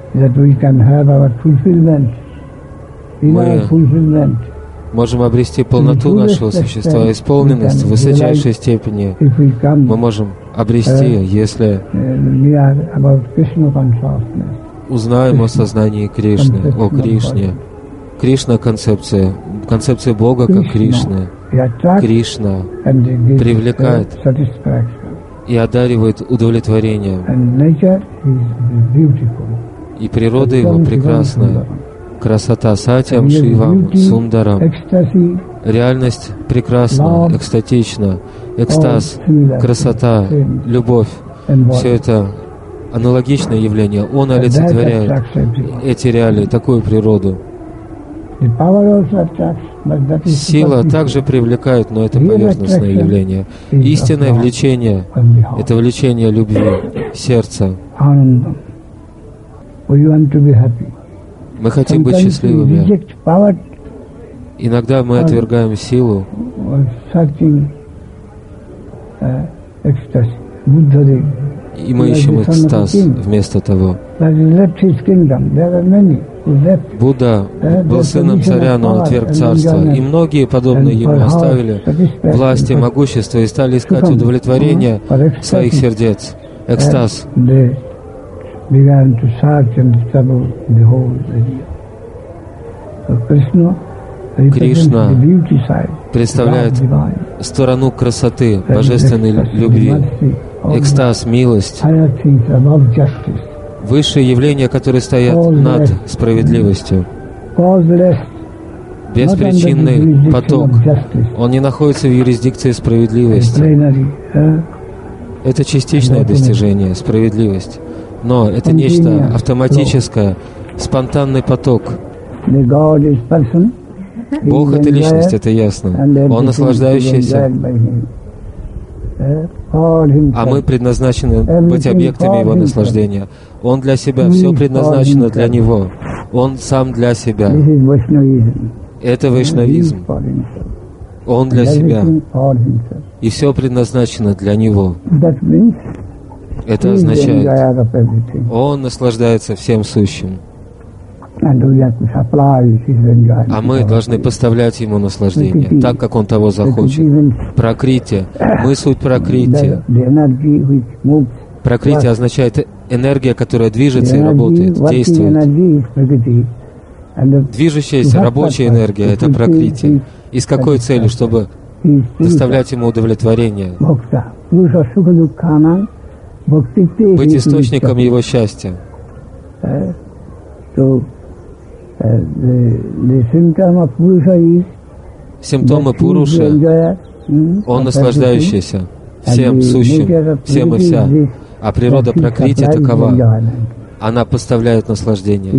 that we can have our fulfillment, inner fulfillment. Можем обрести полноту нашего существа, исполненность в высочайшей степени. Мы можем обрести, если узнаем о сознании Кришны, о Кришне. Кришна — концепция Бога как Кришны. Кришна привлекает и одаривает удовлетворением. И природа его прекрасная. Красота Сатьям Шивам Сундарам. Реальность прекрасна, экстатична. Экстаз, красота, любовь. Все это аналогичное явление. Он олицетворяет эти реалии, такую природу. Сила также привлекает, но это поверхностное явление. Истинное влечение — это влечение любви, сердца. Мы хотим быть счастливыми. Иногда мы отвергаем силу, и мы ищем экстаз вместо того. Будда был сыном царя, но он отверг царство, и многие, подобные ему, оставили власть и могущество и стали искать удовлетворение своих сердец, экстаз. Кришна представляет сторону красоты, божественной любви, экстаз, милость, высшие явления, которые стоят над справедливостью. Беспричинный поток, он не находится в юрисдикции справедливости. Это частичное достижение, справедливость. Но это нечто автоматическое, спонтанный поток. Бог — это личность, это ясно. Он наслаждающийся, а мы предназначены быть объектами Его наслаждения. Он для себя, все предназначено для Него. Он сам для себя. Это вайшнавизм. Он для себя. И все предназначено для Него. Это означает, Он наслаждается всем сущим. А мы должны поставлять Ему наслаждение, так, как Он того захочет. Пракрити. Мы суть пракрити. Пракрити означает энергия, которая движется и работает, действует. Движущаяся, рабочая энергия — это пракрити. И с какой целью? Чтобы доставлять Ему удовлетворение. Быть источником Его счастья. Симптомы Пуруши — он наслаждающийся всем сущим, всем и вся. А природа Пракрити такова. Она поставляет наслаждение.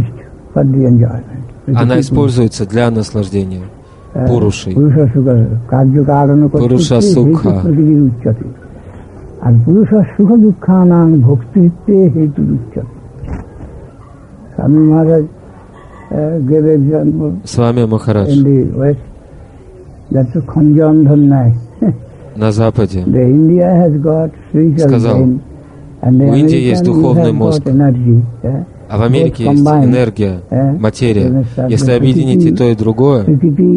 Она используется для наслаждения. Пурушей. Пуруша Сукха. Свами Махарадж на Западе сказал, у Индии есть духовный мозг, а в Америке есть энергия, материя. Если объединить и то, и другое,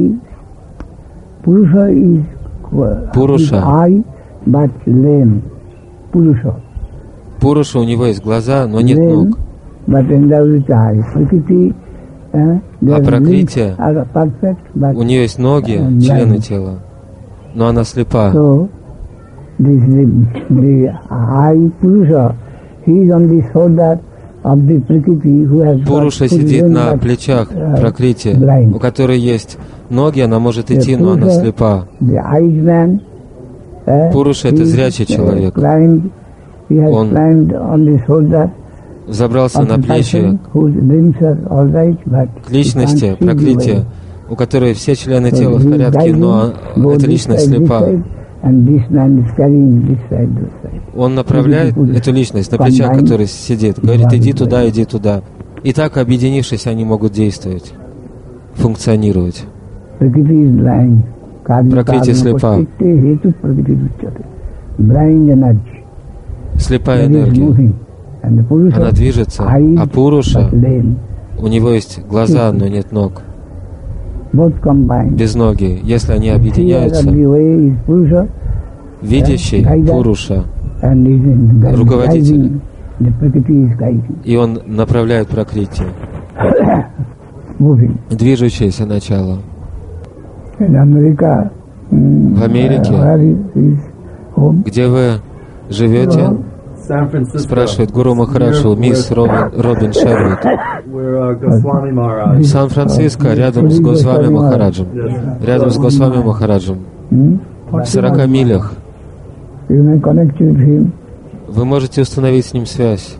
Пуруша, у него есть глаза, но нет ног. А Пракрити, у нее есть ноги, члены тела, но она слепа. Пуруша сидит на плечах Пракрити, у которой есть ноги, она может идти, но она слепа. Пуруша — это зрячий человек. Он забрался на плечи к личности, Пракрити, у которой все члены тела в порядке, но эта личность слепа. Он направляет эту личность на плечах, которой сидит, говорит: иди туда, иди туда. И так, объединившись, они могут действовать, функционировать. Пракрити слепа. Слепая энергия. она движется, а Пуруша, у него есть глаза, но нет ног. Без ноги. Если они объединяются, видящий Пуруша, руководитель, и он направляет Пракрити, движущееся начало. В Америке, где вы живете, спрашивает Гуру Махараджу, мисс Робин Шервуд. В Сан-Франциско, рядом с Госвами Махараджем. Рядом с Госвами Махараджем. В 40 милях. Вы можете установить с ним связь.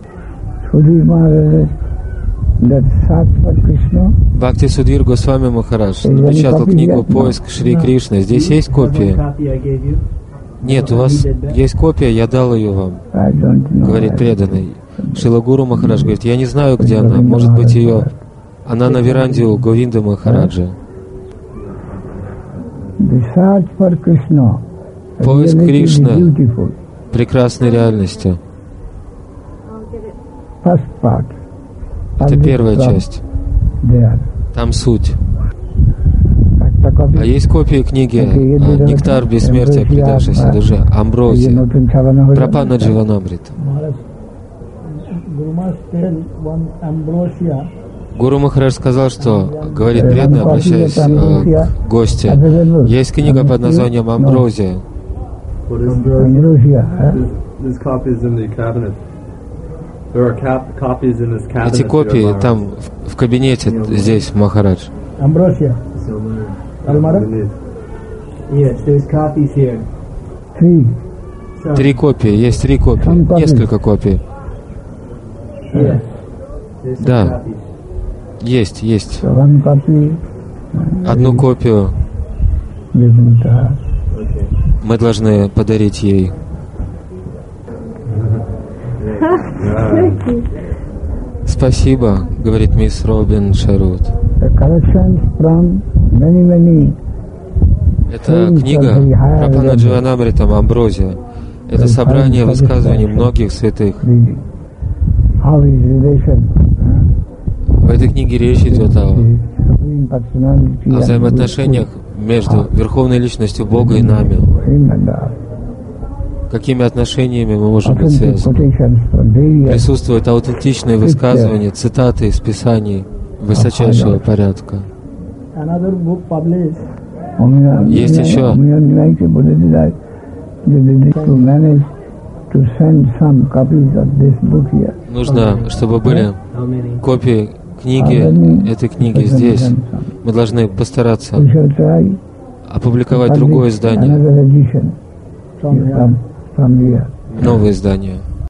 Бхакти Судхвир Госвами Махарадж напечатал книгу «Поиск Шри Кришны». Здесь есть копия? Нет, у вас есть копия, я дал ее вам, говорит преданный. Шрила Гуру Махарадж говорит, я не знаю, где она, может быть, она на веранде у Говинда Махараджа. Поиск Кришны прекрасной реальности. Это первая часть. Там суть. А есть копии книги «Нектар бессмертия предавшейся душе» Амброзия, Прапанна Дживанамрита. Гуру Махарадж сказал, что, говорит преданный, обращаясь к гости, есть книга под названием «Амброзия». Эти копии там, в кабинете, здесь, Махарадж. Амброзия. Три копии, есть 3 копии, несколько копий. Да, есть. Одну копию мы должны подарить ей. Спасибо, говорит мисс Робин Шервуд. Это книга Прапанна Дживанамритам Амброзия. Это собрание высказываний многих святых. В этой книге речь идет о взаимоотношениях между Верховной Личностью Бога и нами. Какими отношениями мы можем быть связаны? Присутствуют аутентичные высказывания, цитаты из Писаний высочайшего порядка. Есть еще нужно, чтобы были копии книги, этой книги здесь. Мы должны постараться опубликовать другое издание, новое издание.